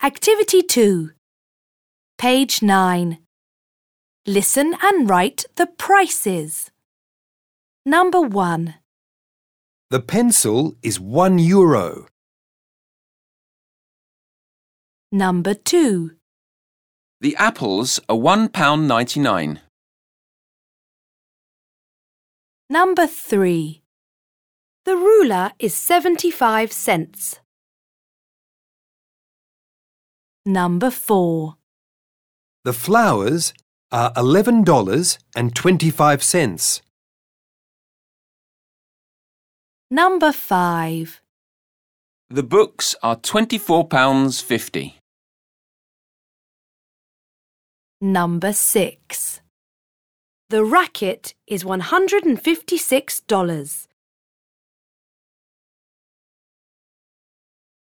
Activity 2. Page 9. Listen and write the prices. Number 1. The pencil is €1. Number 2. The apples are £1.99. Number 3. The ruler is 75 cents. Number 4. The flowers are $11.25. Number 5. The books are £24.50. Number 6. The racket is $156.